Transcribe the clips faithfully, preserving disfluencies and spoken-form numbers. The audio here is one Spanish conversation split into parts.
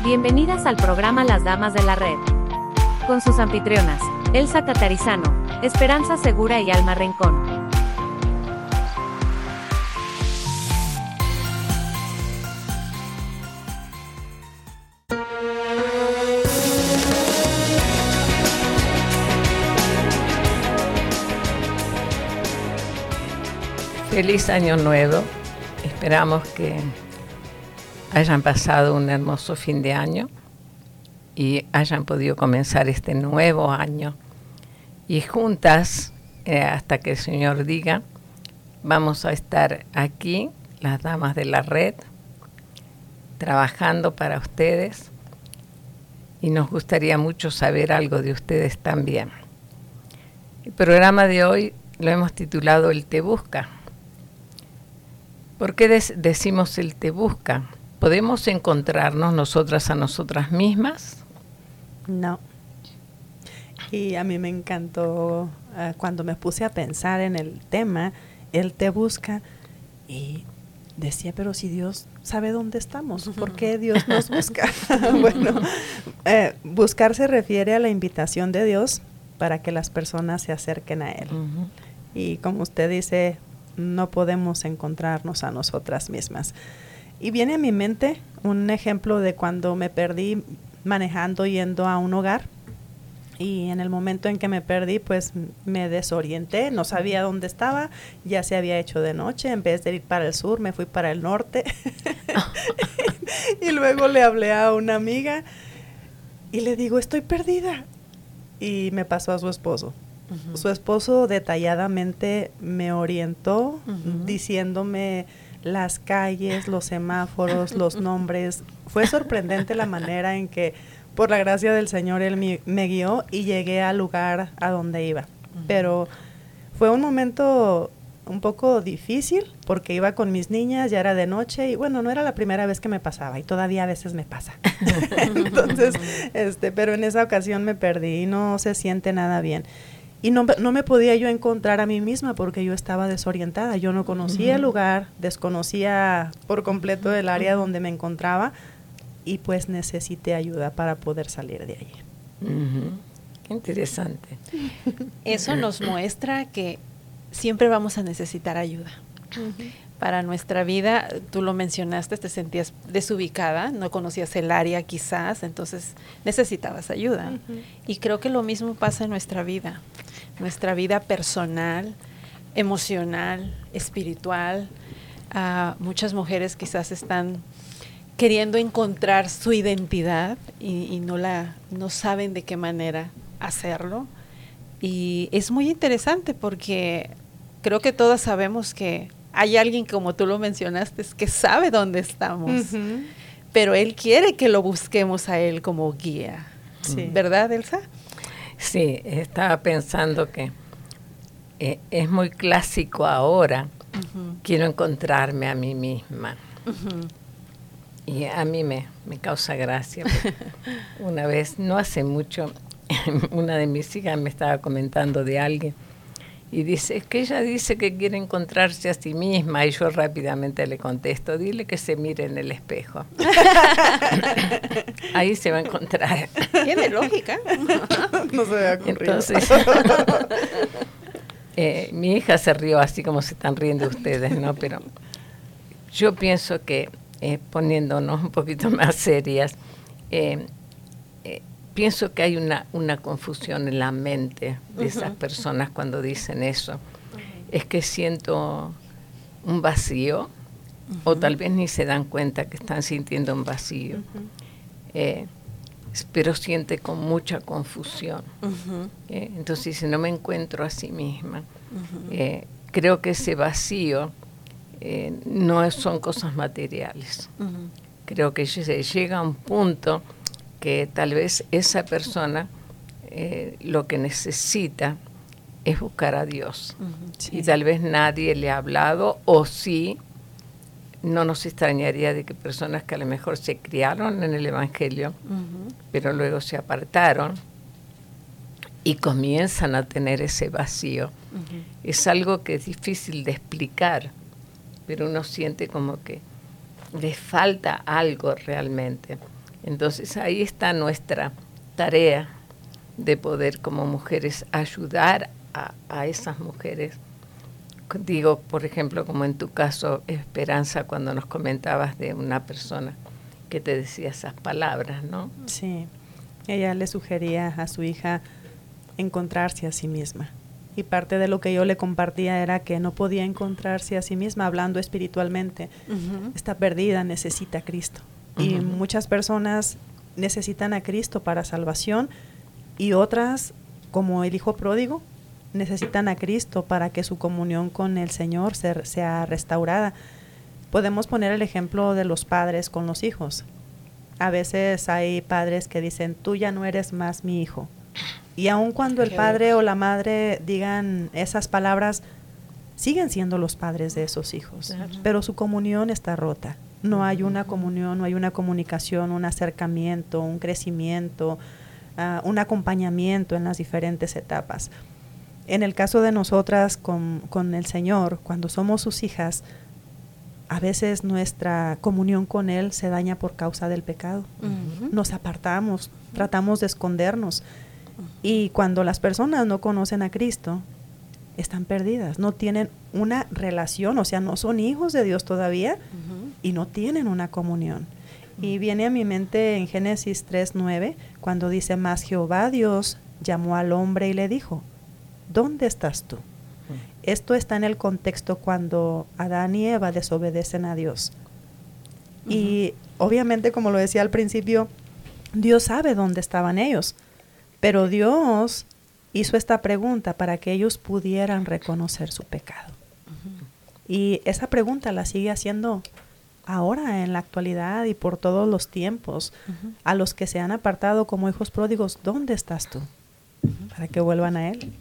Bienvenidas al programa Las Damas de la Red. Con sus anfitrionas, Elsa Catarizano, Esperanza Segura y Alma Rincón. Feliz Año Nuevo. Esperamos que hayan pasado un hermoso fin de año y hayan podido comenzar este nuevo año. Y juntas, eh, hasta que el Señor diga, vamos a estar aquí, las damas de la red, trabajando para ustedes. Y nos gustaría mucho saber algo de ustedes también. El programa de hoy lo hemos titulado El Te Busca. ¿Por qué des- decimos el te busca? ¿Podemos encontrarnos nosotras a nosotras mismas? No. Y a mí me encantó uh, cuando me puse a pensar en el tema, Él te busca, y decía, pero si Dios sabe dónde estamos, ¿por qué Dios nos busca? Bueno, eh, buscar se refiere a la invitación de Dios para que las personas se acerquen a Él. Uh-huh. Y como usted dice, no podemos encontrarnos a nosotras mismas. Y viene a mi mente un ejemplo de cuando me perdí manejando yendo a un hogar, y en el momento en que me perdí, pues me desorienté, no sabía dónde estaba, ya se había hecho de noche, en vez de ir para el sur me fui para el norte. Y luego le hablé a una amiga y le digo, estoy perdida, y me pasó a su esposo. Uh-huh. Su esposo detalladamente me orientó, uh-huh, diciéndome las calles, los semáforos, los nombres. Fue sorprendente la manera en que, por la gracia del Señor, Él me, me guió y llegué al lugar a donde iba. Uh-huh. Pero fue un momento un poco difícil porque iba con mis niñas, ya era de noche y bueno, no era la primera vez que me pasaba y todavía a veces me pasa. Entonces, este, pero en esa ocasión me perdí y no se siente nada bien. Y no, no me podía yo encontrar a mí misma porque yo estaba desorientada. Yo no conocía uh-huh. el lugar, desconocía por completo el área uh-huh. donde me encontraba y pues necesité ayuda para poder salir de allí. Uh-huh. Qué interesante. Eso nos muestra que siempre vamos a necesitar ayuda. Uh-huh. Para nuestra vida, tú lo mencionaste, te sentías desubicada, no conocías el área quizás, entonces necesitabas ayuda. Uh-huh. Y creo que lo mismo pasa en nuestra vida, nuestra vida personal, emocional, espiritual. Uh, muchas mujeres quizás están queriendo encontrar su identidad y, y no, la, no saben de qué manera hacerlo. Y es muy interesante porque creo que todas sabemos que hay alguien, como tú lo mencionaste, que sabe dónde estamos, uh-huh. pero Él quiere que lo busquemos a Él como guía. Sí. ¿Verdad, Elsa? Sí, estaba pensando que eh, es muy clásico ahora, uh-huh. quiero encontrarme a mí misma. Uh-huh. Y a mí me, me causa gracia. Una vez, no hace mucho, una de mis hijas me estaba comentando de alguien, y dice, es que ella dice que quiere encontrarse a sí misma, y yo rápidamente le contesto, dile que se mire en el espejo. Ahí se va a encontrar. Tiene lógica. No se me ha ocurrido. Entonces, eh, mi hija se rió así como se están riendo ustedes, ¿no? Pero yo pienso que, eh, poniéndonos un poquito más serias, eh, eh, pienso que hay una, una confusión en la mente de uh-huh. esas personas cuando dicen eso. Uh-huh. Es que siento un vacío, uh-huh. o tal vez ni se dan cuenta que están sintiendo un vacío. Uh-huh. Eh, pero siente con mucha confusión. Uh-huh. Eh, entonces, si no me encuentro a sí misma, uh-huh. eh, creo que ese vacío eh, no son cosas materiales. Uh-huh. Creo que se llega a un punto que tal vez esa persona eh, lo que necesita es buscar a Dios. Uh-huh, sí. Y tal vez nadie le ha hablado, o sí, no nos extrañaría de que personas que a lo mejor se criaron en el Evangelio, uh-huh. pero luego se apartaron y comienzan a tener ese vacío. Uh-huh. Es algo que es difícil de explicar, pero uno siente como que le falta algo realmente. Entonces ahí está nuestra tarea de poder como mujeres ayudar a, a esas mujeres. Digo, por ejemplo, como en tu caso, Esperanza, cuando nos comentabas de una persona que te decía esas palabras, ¿no? Sí, ella le sugería a su hija encontrarse a sí misma. Y parte de lo que yo le compartía era que no podía encontrarse a sí misma, hablando espiritualmente. Uh-huh. Está perdida, necesita a Cristo. Uh-huh. Y muchas personas necesitan a Cristo para salvación, y otras, como el hijo pródigo, necesitan a Cristo para que su comunión con el Señor se, sea restaurada. Podemos poner el ejemplo de los padres con los hijos. A veces hay padres que dicen, tú ya no eres más mi hijo. Y aun cuando el padre o la madre digan esas palabras, siguen siendo los padres de esos hijos. Claro. Pero su comunión está rota. No hay una comunión, no hay una comunicación, un acercamiento, un crecimiento, uh, un acompañamiento en las diferentes etapas. En el caso de nosotras con, con el Señor, cuando somos sus hijas, a veces nuestra comunión con Él se daña por causa del pecado. Uh-huh. Nos apartamos, tratamos de escondernos. Y cuando las personas no conocen a Cristo, están perdidas, no tienen una relación, o sea, no son hijos de Dios todavía, uh-huh. y no tienen una comunión. Uh-huh. Y viene a mi mente en Génesis tres nueve, cuando dice, mas Jehová Dios llamó al hombre y le dijo, ¿dónde estás tú? Uh-huh. Esto está en el contexto cuando Adán y Eva desobedecen a Dios. Uh-huh. Y obviamente, como lo decía al principio, Dios sabe dónde estaban ellos. Pero Dios hizo esta pregunta para que ellos pudieran reconocer su pecado. Uh-huh. Y esa pregunta la sigue haciendo ahora en la actualidad y por todos los tiempos. Uh-huh. A los que se han apartado como hijos pródigos, ¿dónde estás tú? Uh-huh. Para que vuelvan a Él.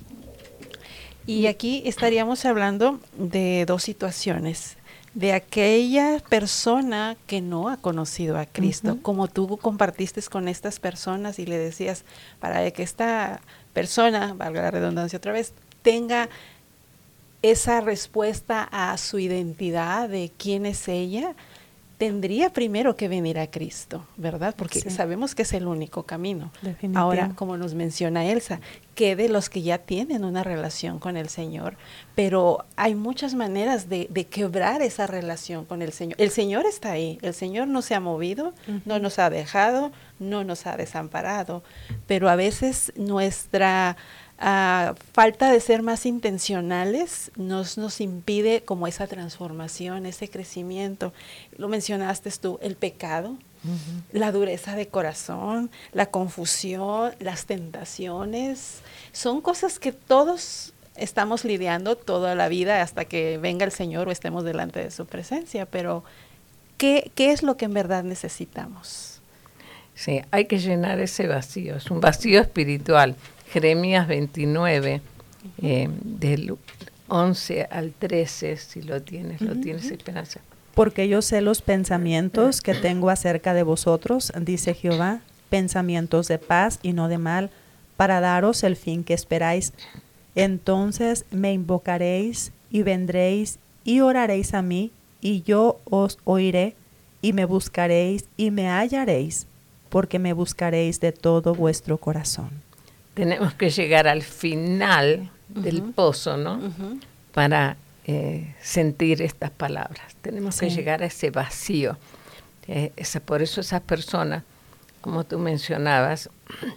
Y aquí estaríamos hablando de dos situaciones. De aquella persona que no ha conocido a Cristo, uh-huh. como tú compartiste con estas personas y le decías, para que esta persona, valga la redundancia otra vez, tenga esa respuesta a su identidad de quién es ella, tendría primero que venir a Cristo, ¿verdad? Porque sí. sabemos que es el único camino. Ahora, como nos menciona Elsa, que de los que ya tienen una relación con el Señor, pero hay muchas maneras de, de quebrar esa relación con el Señor. El Señor está ahí, el Señor no se ha movido, uh-huh. no nos ha dejado, no nos ha desamparado, pero a veces nuestra uh, falta de ser más intencionales nos, nos impide como esa transformación, ese crecimiento. Lo mencionaste tú, el pecado, uh-huh. la dureza de corazón, la confusión, las tentaciones, son cosas que todos estamos lidiando toda la vida hasta que venga el Señor o estemos delante de su presencia, pero ¿qué, qué es lo que en verdad necesitamos? Sí, hay que llenar ese vacío, es un vacío espiritual. Jeremías veintinueve, uh-huh. eh, del once al trece, si lo tienes, uh-huh. lo tienes, Esperanza. Porque yo sé los pensamientos que tengo acerca de vosotros, dice Jehová, pensamientos de paz y no de mal, para daros el fin que esperáis. Entonces me invocaréis y vendréis y oraréis a mí, y yo os oiré, y me buscaréis y me hallaréis, porque me buscaréis de todo vuestro corazón. Tenemos que llegar al final uh-huh. del pozo, ¿no? Uh-huh. Para eh, sentir estas palabras. Tenemos sí. que llegar a ese vacío. Eh, esa, por eso esas personas, como tú mencionabas,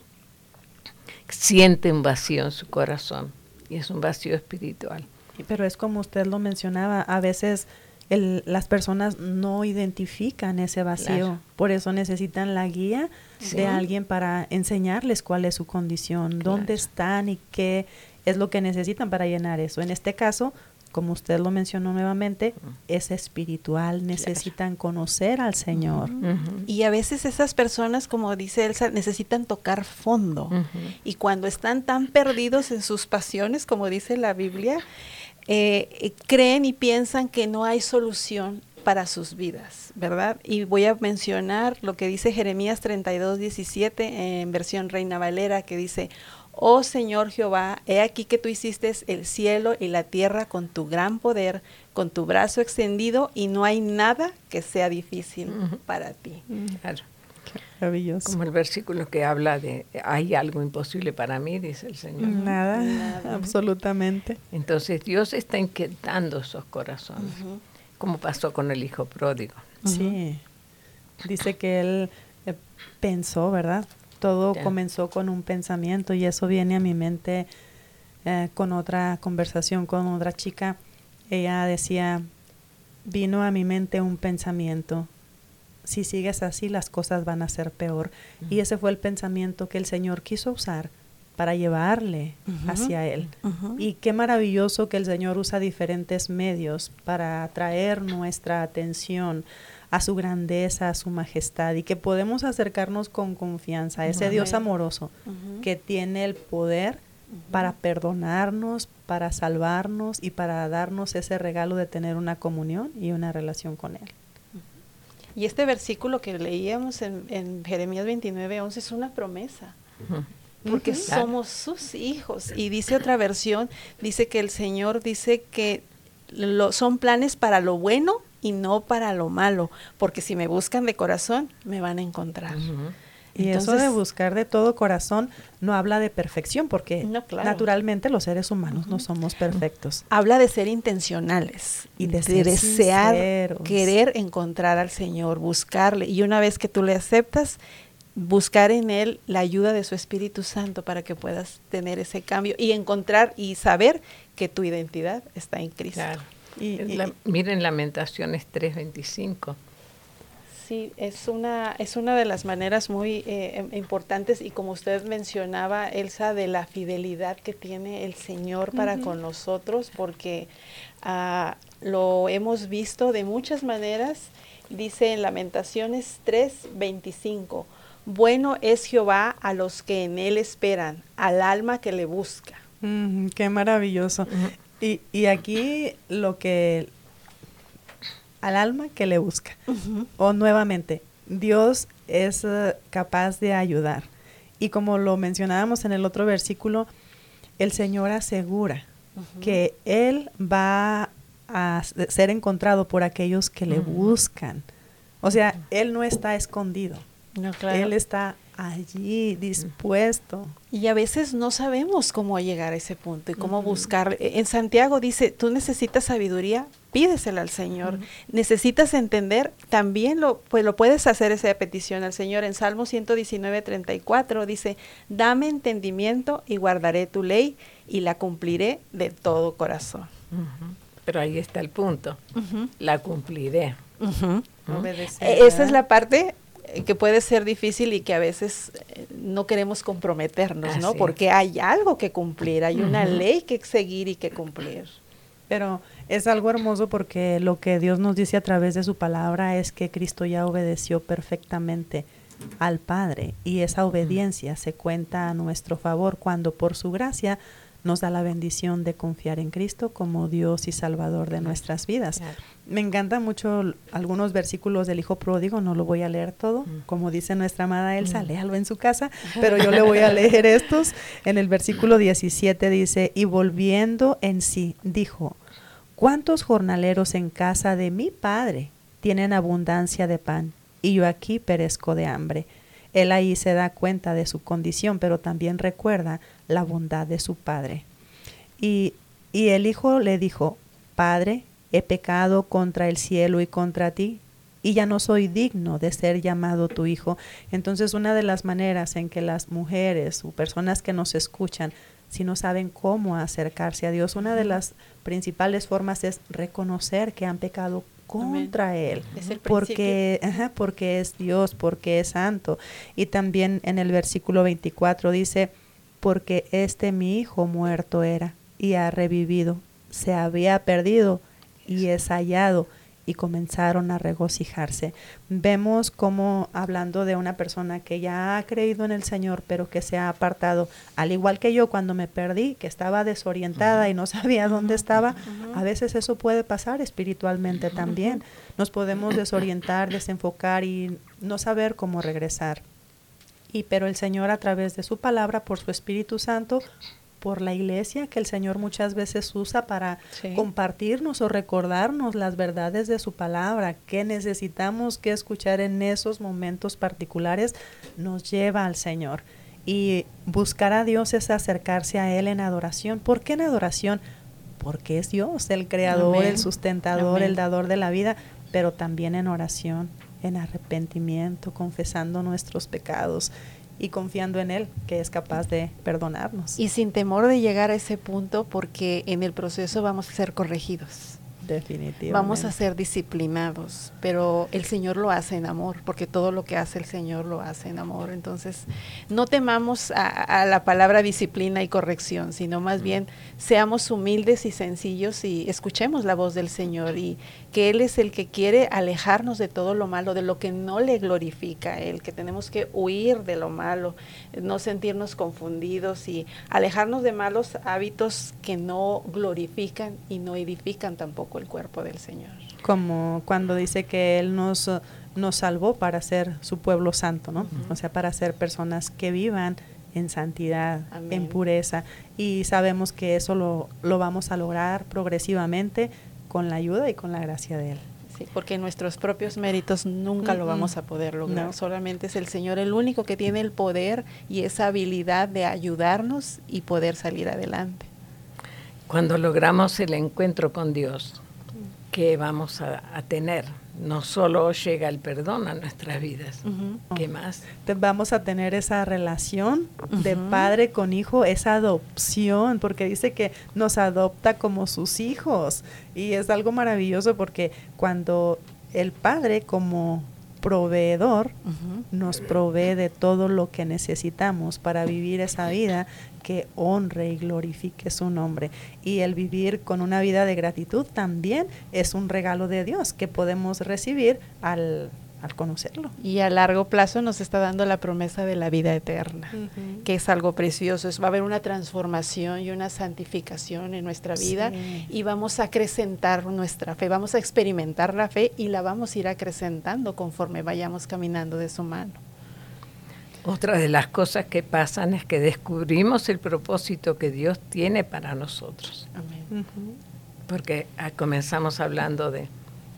sienten un vacío en su corazón. Y es un vacío espiritual. Pero es como usted lo mencionaba, a veces el, las personas no identifican ese vacío. Claro. Por eso necesitan la guía sí. de alguien para enseñarles cuál es su condición, claro. dónde están y qué es lo que necesitan para llenar eso. En este caso, como usted lo mencionó nuevamente, uh-huh. es espiritual, necesitan claro. conocer al Señor. Uh-huh. Uh-huh. Y a veces esas personas, como dice Elsa, necesitan tocar fondo. Uh-huh. Y cuando están tan perdidos en sus pasiones, como dice la Biblia, eh, creen y piensan que no hay solución para sus vidas, ¿verdad? Y voy a mencionar lo que dice Jeremías treinta y dos, diecisiete en versión Reina Valera, que dice: Oh Señor Jehová, he aquí que tú hiciste el cielo y la tierra con tu gran poder, con tu brazo extendido, y no hay nada que sea difícil uh-huh. para ti. Claro. Maravilloso. Como el versículo que habla de, hay algo imposible para mí, dice el Señor. Nada, Nada. absolutamente. Entonces Dios está inquietando esos corazones, Ujú. como pasó con el hijo pródigo. Sí. Dice que él eh, pensó, ¿verdad? Todo Ya. comenzó con un pensamiento y eso viene a mi mente eh, con otra conversación con otra chica. Ella decía, vino a mi mente un pensamiento. Si sigues así, las cosas van a ser peor. Ujú. Y ese fue el pensamiento que el Señor quiso usar para llevarle Ujú. hacia Él. Ujú. Y qué maravilloso que el Señor usa diferentes medios para atraer nuestra atención a su grandeza, a su majestad, y que podemos acercarnos con confianza a ese Amén. Dios amoroso Ujú. que tiene el poder para perdonarnos, para salvarnos y para darnos ese regalo de tener una comunión y una relación con Él. Y este versículo que leíamos en, en Jeremías veintinueve, once es una promesa, Ujú. porque Ujú. somos sus hijos. Y dice otra versión, dice que el Señor dice que lo, son planes para lo bueno y no para lo malo, porque si me buscan de corazón, me van a encontrar. Ujú. Y eso Entonces- de buscar de todo corazón no habla de perfección, porque No, claro. naturalmente los seres humanos no somos perfectos. Habla de ser intencionales Y de de ser desear, sinceros. querer encontrar al Señor, buscarle. Y una vez que tú le aceptas, buscar en Él la ayuda de su Espíritu Santo para que puedas tener ese cambio y encontrar y saber que tu identidad está en Cristo. Claro. Y- y- La- miren Lamentaciones tres veinticinco. Sí, es una, es una de las maneras muy eh, importantes y como usted mencionaba, Elsa, de la fidelidad que tiene el Señor para Ujú. con nosotros, porque ah, lo hemos visto de muchas maneras. Dice en Lamentaciones tres veinticinco, bueno es Jehová a los que en Él esperan, al alma que le busca. Mm, qué maravilloso. Ujú. Y, y aquí lo que al alma que le busca. O nuevamente, Dios es eh, capaz de ayudar. Y como lo mencionábamos en el otro versículo, el Señor asegura Ujú. que Él va a s- ser encontrado por aquellos que le Ujú. buscan. O sea, Él no está escondido. No, claro. Él está allí, dispuesto. Y a veces no sabemos cómo llegar a ese punto y cómo Ujú. buscar. En Santiago dice, tú necesitas sabiduría, pídesela al Señor. Ujú. Necesitas entender, también lo, pues lo puedes hacer esa petición al Señor. En Salmo ciento diecinueve, treinta y cuatro dice, dame entendimiento y guardaré tu ley y la cumpliré de todo corazón. Ujú. Pero ahí está el punto. Ujú, La cumpliré. ujú. ¿no? Obedecer, Eh, Esa es ¿verdad? la parte eh, que puede ser difícil y que a veces eh, no queremos comprometernos, ¿no? Así es. Porque hay algo que cumplir, hay una Ujú. ley que seguir y que cumplir. Pero es algo hermoso porque lo que Dios nos dice a través de su palabra es que Cristo ya obedeció perfectamente al Padre y esa obediencia se cuenta a nuestro favor cuando por su gracia nos da la bendición de confiar en Cristo como Dios y Salvador de nuestras vidas. Claro. Me encantan mucho l- algunos versículos del Hijo Pródigo, no lo voy a leer todo, Mm. como dice nuestra amada Elsa, Mm. léalo en su casa, pero yo le voy a leer estos. En el versículo diecisiete dice, y volviendo en sí, dijo, ¿cuántos jornaleros en casa de mi padre tienen abundancia de pan? Y yo aquí perezco de hambre. Él ahí se da cuenta de su condición, pero también recuerda la bondad de su padre. Y, y el hijo le dijo, Padre, he pecado contra el cielo y contra ti, y ya no soy digno de ser llamado tu hijo. Entonces, una de las maneras en que las mujeres o personas que nos escuchan, si no saben cómo acercarse a Dios, una de las principales formas es reconocer que han pecado contra Él, Es el porque, ajá, porque es Dios, porque es santo. Y también en el versículo veinticuatro dice, porque este mi hijo muerto era y ha revivido, se había perdido y es hallado, y comenzaron a regocijarse. Vemos como hablando de una persona que ya ha creído en el Señor, pero que se ha apartado, al igual que yo cuando me perdí, que estaba desorientada uh-huh. y no sabía dónde estaba, uh-huh. a veces eso puede pasar espiritualmente uh-huh. también. Nos podemos desorientar, desenfocar y no saber cómo regresar. Y pero el Señor a través de su palabra, por su Espíritu Santo, por la iglesia, que el Señor muchas veces usa para Sí. compartirnos o recordarnos las verdades de su palabra, que necesitamos que escuchar en esos momentos particulares, nos lleva al Señor. Y buscar a Dios es acercarse a Él en adoración. ¿Por qué en adoración? Porque es Dios, el creador, Amén. el sustentador, Amén. el dador de la vida, pero también en oración, en arrepentimiento, confesando nuestros pecados y confiando en Él, que es capaz de perdonarnos. Y sin temor de llegar a ese punto, porque en el proceso vamos a ser corregidos. Definitivamente. Vamos a ser disciplinados, pero el Señor lo hace en amor, porque todo lo que hace el Señor lo hace en amor. Entonces, no temamos a, a la palabra disciplina y corrección, sino más bien seamos humildes y sencillos y escuchemos la voz del Señor, y que Él es el que quiere alejarnos de todo lo malo, de lo que no le glorifica a Él, que tenemos que huir de lo malo, no sentirnos confundidos y alejarnos de malos hábitos que no glorifican y no edifican tampoco el cuerpo del Señor. Como cuando dice que Él nos, uh, nos salvó para ser su pueblo santo, ¿no? Uh-huh. O sea, para ser personas que vivan en santidad, Amén. en pureza. Y sabemos que eso lo, lo vamos a lograr progresivamente con la ayuda y con la gracia de Él. Sí, porque nuestros propios méritos nunca Mm-mm. lo vamos a poder lograr. No. Solamente es el Señor el único que tiene el poder y esa habilidad de ayudarnos y poder salir adelante. Cuando logramos el encuentro con Dios, ¿qué vamos a, a tener? No solo llega el perdón a nuestras vidas, Uh-huh. ¿qué más? Te- Vamos a tener esa relación de Ujú. padre con hijo, esa adopción, porque dice que nos adopta como sus hijos. Y es algo maravilloso porque cuando el padre como proveedor Uh-huh. nos provee de todo lo que necesitamos para vivir esa vida que honre y glorifique su nombre. Y el vivir con una vida de gratitud también es un regalo de Dios que podemos recibir al, al conocerlo. Y a largo plazo nos está dando la promesa de la vida eterna, Ujú. que es algo precioso. Es, va a haber una transformación y una santificación en nuestra vida, Sí. y vamos a acrecentar nuestra fe, vamos a experimentar la fe y la vamos a ir acrecentando conforme vayamos caminando de su mano. Otra de las cosas que pasan es que descubrimos el propósito que Dios tiene para nosotros. Amén. Ujú. Porque ah, comenzamos hablando de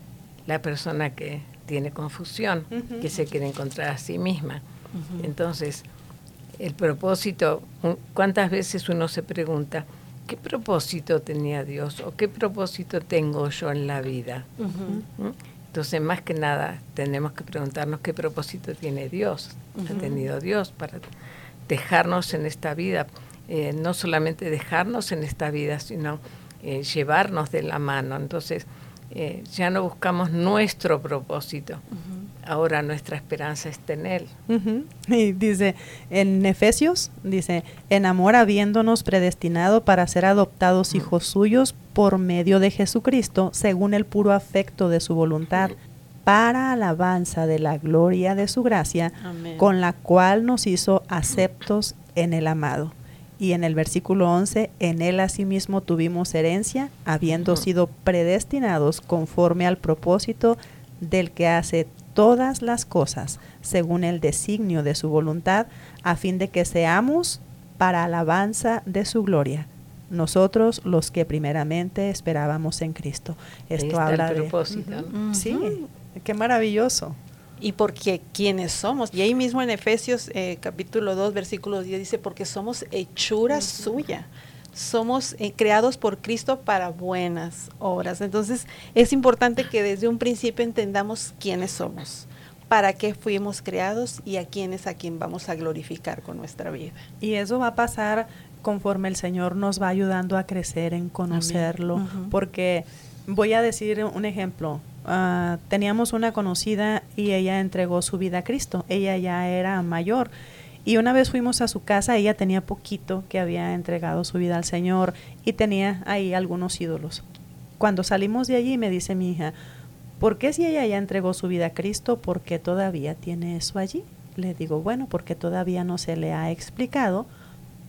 la persona que tiene confusión, Ujú. que se quiere encontrar a sí misma. Ujú. Entonces, el propósito, un- ¿cuántas veces uno se pregunta, ¿qué propósito tenía Dios o qué propósito tengo yo en la vida? Ujú. ¿Mm? Entonces, más que nada, tenemos que preguntarnos qué propósito tiene Dios, ha Ujú. tenido Dios para dejarnos en esta vida, eh, no solamente dejarnos en esta vida, sino eh, llevarnos de la mano. Entonces, eh, ya no buscamos nuestro propósito, Ujú. ahora nuestra esperanza está en Él. Ujú. Y dice en Efesios, dice, en amor habiéndonos predestinado para ser adoptados hijos suyos por medio de Jesucristo, según el puro afecto de su voluntad, para alabanza de la gloria de su gracia, Amén. con la cual nos hizo aceptos en el amado. Y en el versículo once, en él asimismo tuvimos herencia, habiendo Ujú. sido predestinados conforme al propósito del que hace todas las cosas, según el designio de su voluntad, a fin de que seamos para alabanza de su gloria, nosotros los que primeramente esperábamos en Cristo. Ahí Esto está habla el de... propósito, Ujú. ¿no? Sí, Ujú. qué maravilloso. Y porque quienes somos, y ahí mismo en Efesios eh, capítulo dos, versículo diez dice, porque somos hechura Ujú. suya, somos eh, creados por Cristo para buenas obras. Entonces es importante que desde un principio entendamos quiénes somos, para qué fuimos creados y a quién es a quien vamos a glorificar con nuestra vida. Y eso va a pasar conforme el Señor nos va ayudando a crecer en conocerlo, Amén. Ujú. porque voy a decir un ejemplo. Uh, teníamos una conocida y ella entregó su vida a Cristo. Ella ya era mayor y una vez fuimos a su casa. Ella tenía poquito que había entregado su vida al Señor y tenía ahí algunos ídolos. Cuando salimos de allí me dice mi hija, ¿por qué si ella ya entregó su vida a Cristo, por qué todavía tiene eso allí? Le digo, bueno, porque todavía no se le ha explicado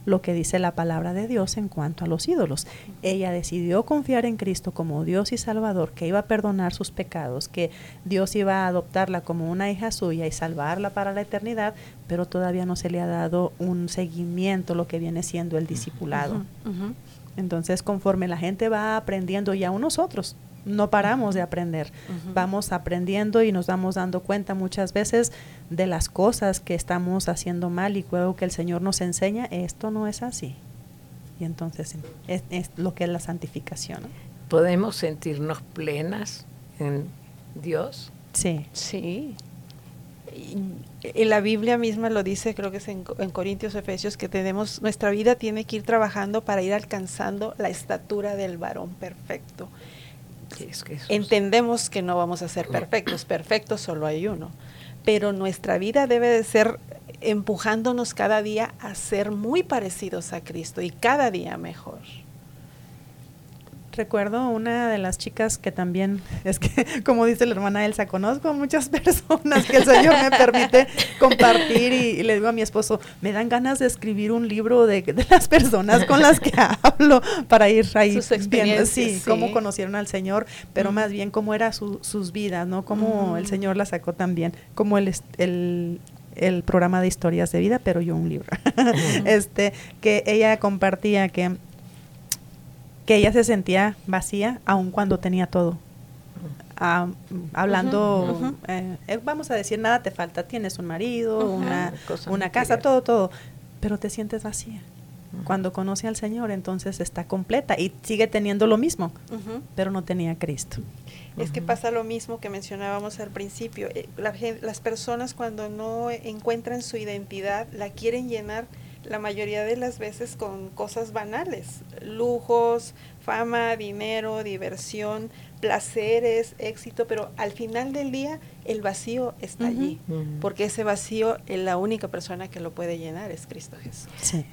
lo que dice la palabra de Dios en cuanto a los ídolos. Ella decidió confiar en Cristo como Dios y Salvador, que iba a perdonar sus pecados, que Dios iba a adoptarla como una hija suya y salvarla para la eternidad, pero todavía no se le ha dado un seguimiento, lo que viene siendo el discipulado. Uh-huh, uh-huh. Entonces, conforme la gente va aprendiendo, y aún nosotros no paramos de aprender, uh-huh. vamos aprendiendo y nos vamos dando cuenta muchas veces de las cosas que estamos haciendo mal, y luego que el Señor nos enseña, esto no es así. Y entonces es, es lo que es la santificación, ¿no? ¿Podemos sentirnos plenas en Dios? Sí. Sí. Y la Biblia misma lo dice, creo que es en, en Corintios, Efesios, que tenemos, nuestra vida tiene que ir trabajando para ir alcanzando la estatura del varón perfecto. Sí, es que entendemos que no vamos a ser perfectos, perfectos solo hay uno, pero nuestra vida debe de ser empujándonos cada día a ser muy parecidos a Cristo y cada día mejor. Recuerdo una de las chicas que también, es que como dice la hermana Elsa, conozco muchas personas que el Señor me permite compartir, y, y le digo a mi esposo, me dan ganas de escribir un libro de, de las personas con las que hablo, para ir ahí viendo, sí, sí, cómo conocieron al Señor, pero mm. más bien cómo eran su, sus vidas, ¿no? Cómo mm. el Señor la sacó también, como el, el el programa de historias de vida, pero yo un libro. Mm. este que ella compartía que que ella se sentía vacía aun cuando tenía todo. Uh, hablando, uh-huh, uh-huh. Eh, vamos a decir, nada te falta, tienes un marido, uh-huh. una, una casa, todo, todo, pero te sientes vacía. Uh-huh. Cuando conoce al Señor, entonces está completa y sigue teniendo lo mismo, uh-huh. pero no tenía a Cristo. Es uh-huh. que pasa lo mismo que mencionábamos al principio. Eh, la, las personas, cuando no encuentran su identidad, la quieren llenar la mayoría de las veces con cosas banales, lujos, fama, dinero, diversión, placeres, éxito, pero al final del día el vacío está uh-huh. allí, uh-huh. porque ese vacío, la única persona que lo puede llenar es Cristo Jesús. Sí.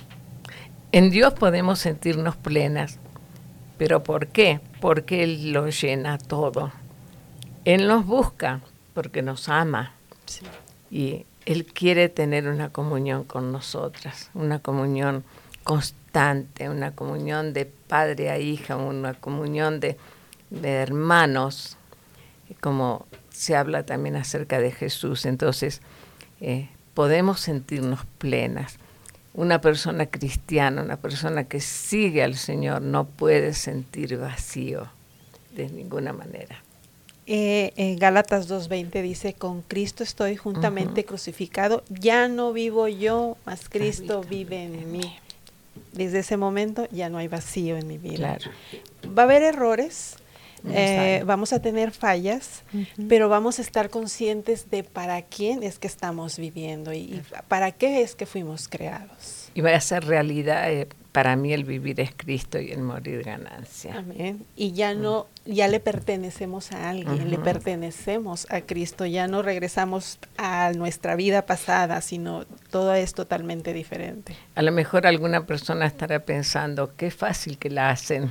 En Dios podemos sentirnos plenas, pero ¿por qué? Porque Él lo llena todo. Él nos busca porque nos ama, sí. y Él quiere tener una comunión con nosotras, una comunión constante, una comunión de padre a hija, una comunión de, de hermanos, como se habla también acerca de Jesús. Entonces, eh, podemos sentirnos plenas. Una persona cristiana, una persona que sigue al Señor, no puede sentir vacío de ninguna manera. Eh, eh, Gálatas dos veinte dice, con Cristo estoy juntamente uh-huh. crucificado, ya no vivo yo, mas Cristo vive en mí. Desde ese momento ya no hay vacío en mi vida. Claro. Va a haber errores, eh, vamos a tener fallas, uh-huh. pero vamos a estar conscientes de para quién es que estamos viviendo y, y para qué es que fuimos creados. Y va a ser realidad, eh, para mí el vivir es Cristo y el morir ganancia. Amén. Y ya no, ya le pertenecemos a alguien, uh-huh. le pertenecemos a Cristo, ya no regresamos a nuestra vida pasada, sino todo es totalmente diferente. A lo mejor alguna persona estará pensando, qué fácil que la hacen,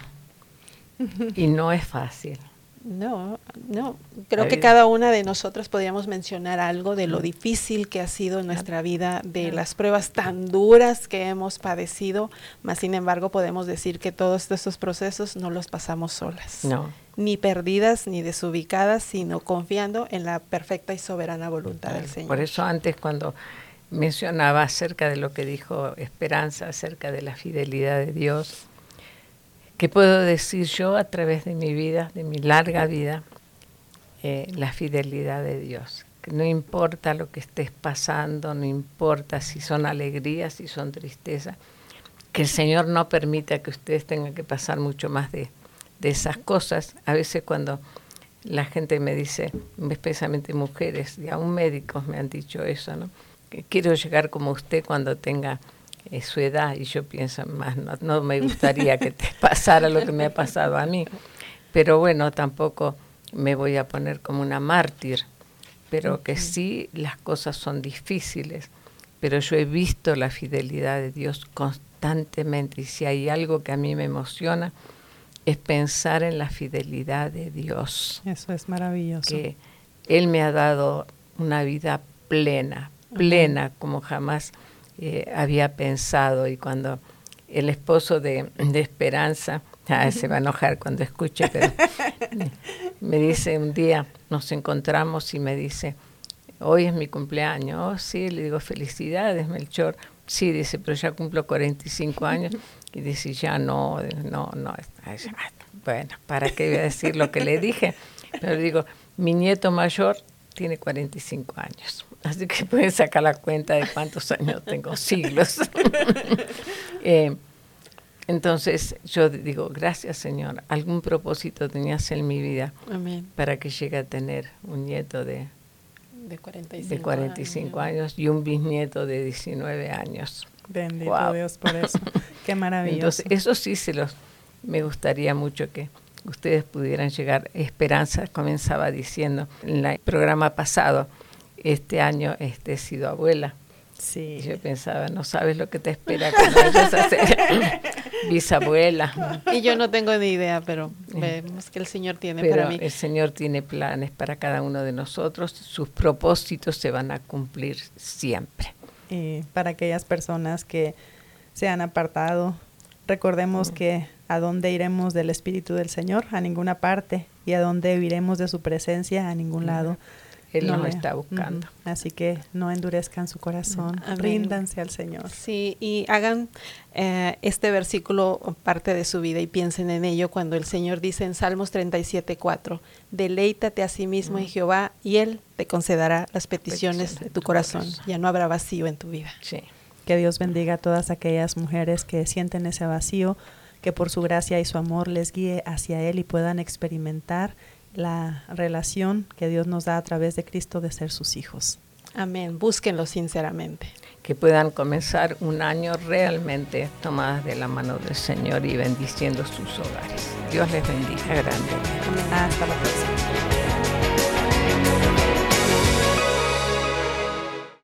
y no es fácil. No, no. Creo que cada una de nosotros podríamos mencionar algo de lo difícil que ha sido en nuestra vida, de las pruebas tan duras que hemos padecido, mas sin embargo podemos decir que todos estos procesos no los pasamos solas. No. Ni perdidas, ni desubicadas, sino confiando en la perfecta y soberana voluntad del Señor. Por eso antes, cuando mencionaba acerca de lo que dijo Esperanza, acerca de la fidelidad de Dios, ¿qué puedo decir yo a través de mi vida, de mi larga vida? Eh, la fidelidad de Dios. Que no importa lo que estés pasando, no importa si son alegrías, si son tristezas, que el Señor no permita que ustedes tengan que pasar mucho más de, de esas cosas. A veces cuando la gente me dice, especialmente mujeres, y aún médicos me han dicho eso, ¿no? Que quiero llegar como usted cuando tenga Eh, su edad, y yo pienso más, no, no me gustaría que te pasara lo que me ha pasado a mí, pero bueno, tampoco me voy a poner como una mártir, pero uh-huh. que sí, las cosas son difíciles, pero yo he visto la fidelidad de Dios constantemente, y si hay algo que a mí me emociona, es pensar en la fidelidad de Dios. Eso es maravilloso. Que Él me ha dado una vida plena, plena, uh-huh. como jamás eh, había pensado, y cuando el esposo de, de Esperanza, ah, se va a enojar cuando escuche, pero me dice un día, nos encontramos y me dice, hoy es mi cumpleaños. Oh, sí, le digo, felicidades, Melchor. Sí, dice, pero ya cumplo cuarenta y cinco años. Y dice, ya no, no, no. Bueno, ¿para qué voy a decir lo que le dije? Pero digo, mi nieto mayor tiene cuarenta y cinco años. Así que pueden sacar la cuenta de cuántos años tengo, siglos. eh, entonces yo digo, gracias, Señor. Algún propósito tenías en mi vida. Amén. Para que llegue a tener un nieto de, de cuarenta y cinco, de cuarenta y cinco años. años y un bisnieto de diecinueve años. Bendito wow. Dios por eso. Qué maravilloso. Entonces, eso sí se los, me gustaría mucho que ustedes pudieran llegar. Esperanza comenzaba diciendo en el programa pasado, este año este, he sido abuela. Sí. Y yo pensaba, no sabes lo que te espera cuando vayas a ser bisabuela. Y yo no tengo ni idea, pero vemos que el Señor tiene pero para mí. El Señor tiene planes para cada uno de nosotros. Sus propósitos se van a cumplir siempre. Y para aquellas personas que se han apartado, recordemos mm. que a dónde iremos del Espíritu del Señor, a ninguna parte, y a dónde iremos de su presencia, a ningún mm. lado. Él no nos le, está buscando. Uh-huh. Así que no endurezcan su corazón, Amén. Ríndanse al Señor. Sí, y hagan eh, este versículo parte de su vida y piensen en ello cuando el Señor dice en Salmos treinta y siete, cuatro, deleítate a sí mismo uh-huh. en Jehová y Él te concederá las peticiones, peticiones de tu corazón. corazón. Ya no habrá vacío en tu vida. Sí. Que Dios bendiga a todas aquellas mujeres que sienten ese vacío, que por su gracia y su amor les guíe hacia Él y puedan experimentar la relación que Dios nos da a través de Cristo de ser sus hijos. Amén. Búsquenlo sinceramente. Que puedan comenzar un año realmente tomadas de la mano del Señor y bendiciendo sus hogares. Dios les bendiga grande. Amén. Hasta la próxima.